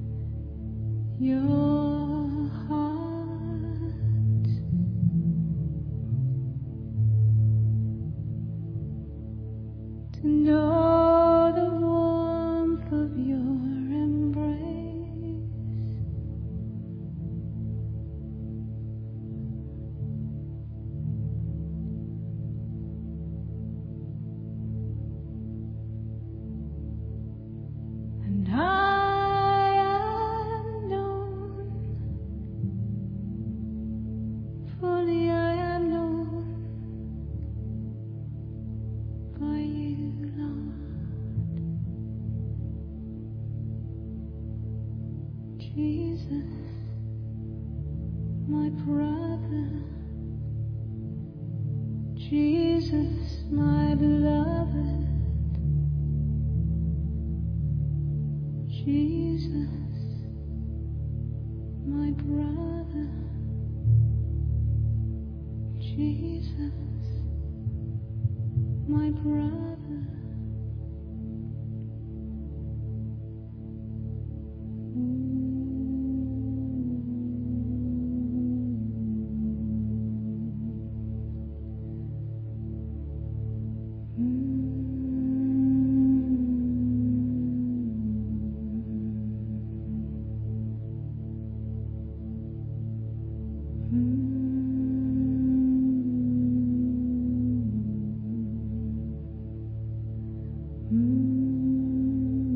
C: your heart, to know the warmth of your embrace, and I am known, fully I am known by you, Lord. Jesus, my brother, Jesus, my beloved, Jesus, my brother, Jesus, my brother. Mm-hmm.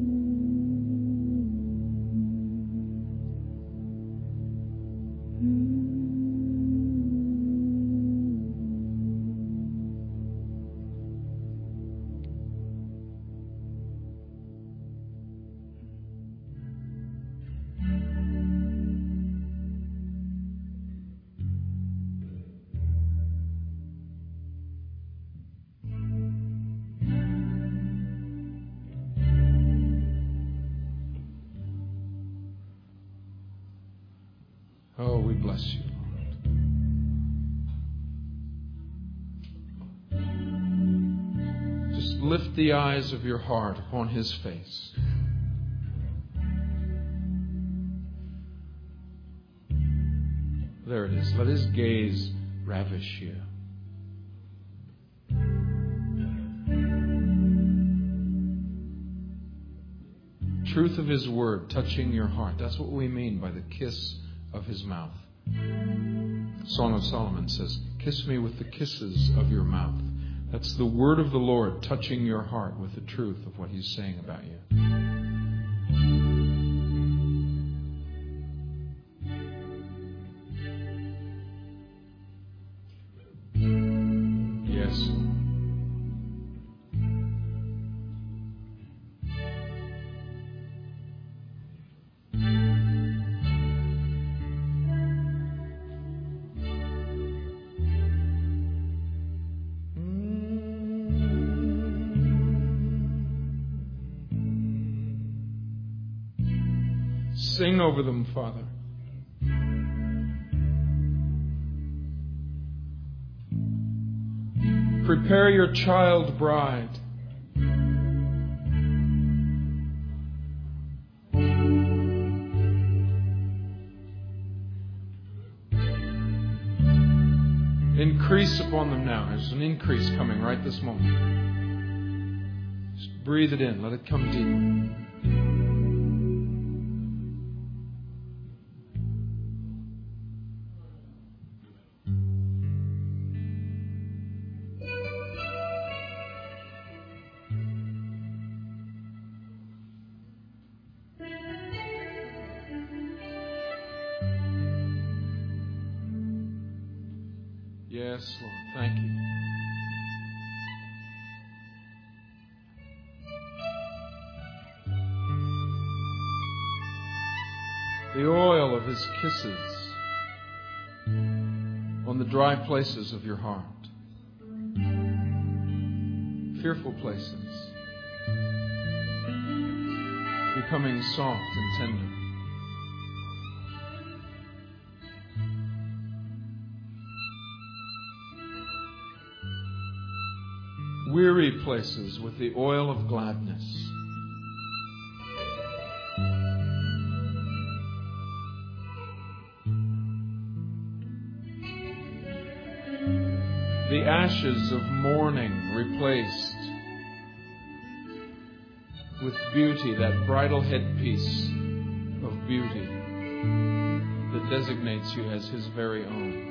D: bless you, Lord. Just lift the eyes of your heart upon His face. There it is. Let His gaze ravish you. Truth of His word touching your heart. That's what we mean by the kiss of His mouth. Song of Solomon says, "Kiss me with the kisses of your mouth." That's the word of the Lord touching your heart with the truth of what He's saying about you. Yes, Lord. Sing over them, Father. Prepare your child bride. Increase upon them now. There's an increase coming right this moment. Just breathe it in. Let it come deep. Yes, Lord. Thank you. The oil of His kisses on the dry places of your heart. Fearful places becoming soft and tender. Weary places with the oil of gladness. The ashes of mourning replaced with beauty, that bridal headpiece of beauty that designates you as His very own.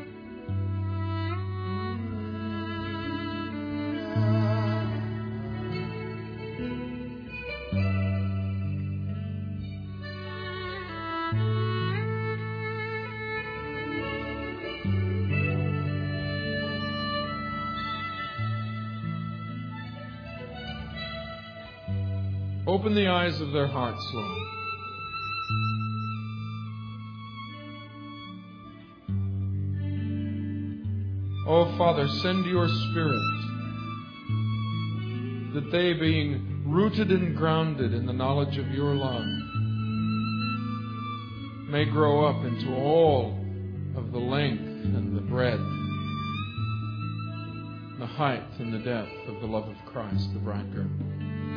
D: Open the eyes of their hearts, Lord. Oh, Father, send your Spirit, that they, being rooted and grounded in the knowledge of your love, may grow up into all of the length and the breadth, the height and the depth of the love of Christ, the bridegroom.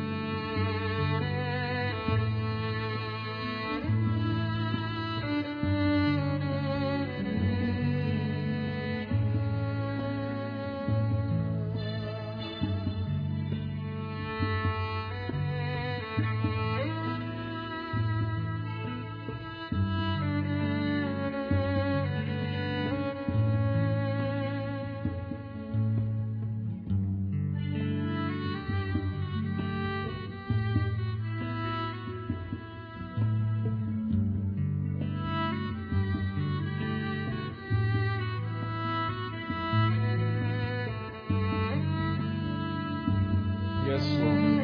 D: Yes, Lord.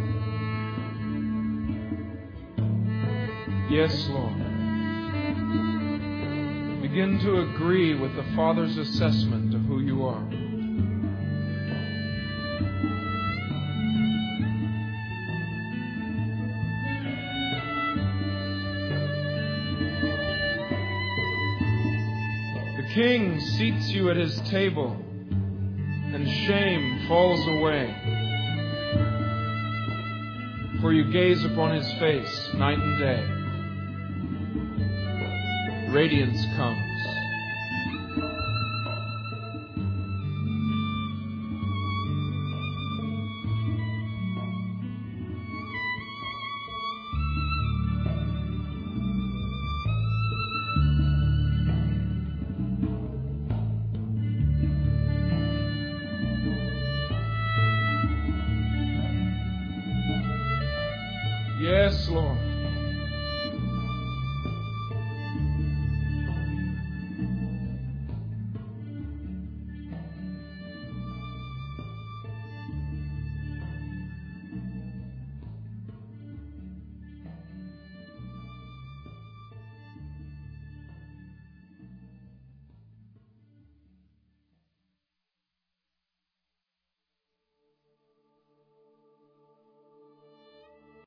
D: Yes, Lord. Begin to agree with the Father's assessment of who you are. King seats you at his table, and shame falls away. For you gaze upon his face night and day. Radiance comes. Yes, Lord.